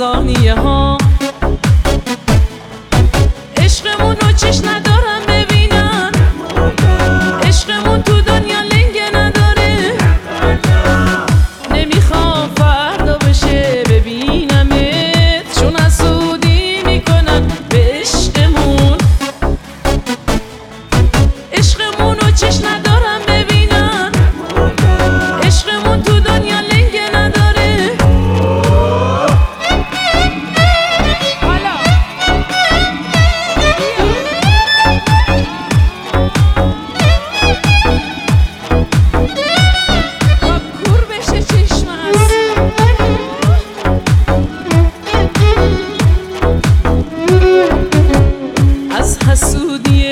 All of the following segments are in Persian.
ثانیه ها. عشقمونو چش ندارم ببینن، عشقمون تو دنیا لنگه نداره. نمیخوام فردا بشه ببینمت، چون حسودی میکنن به عشقمون. عشقمونو چش ندارم ببینن، عشقمون تو دنیا لنگه نداره. حالا کور بشه چشم از حسودی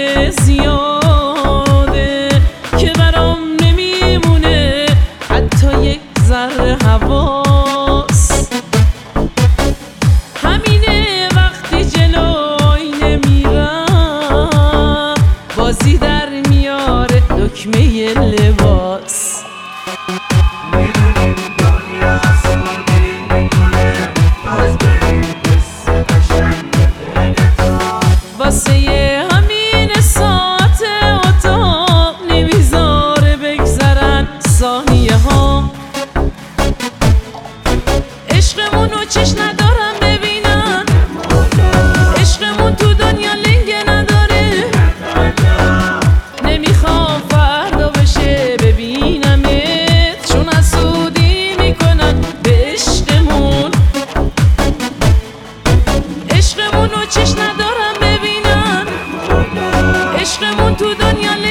زیاده که برام نمیمونه حتی یک ذره حواس. همینه وقتی جلوی نمیرم بازی در میاره دکمه لباس. میدونیم دنیا حسودی میکنه، باز بریم حس قشنگ بین تو. واسه همین ساعت اتاق نمیذاره بگذرن ثانیه ها. عشقمونو چش ندارم ببینن، عشقمون تو دنیا لنگه نداره. نمیخوام فردا بشه ببینمت، چون حسودی میکنن به عشقمون. عشقمونو چش ندارم ببینن، عشقمون تو دنیا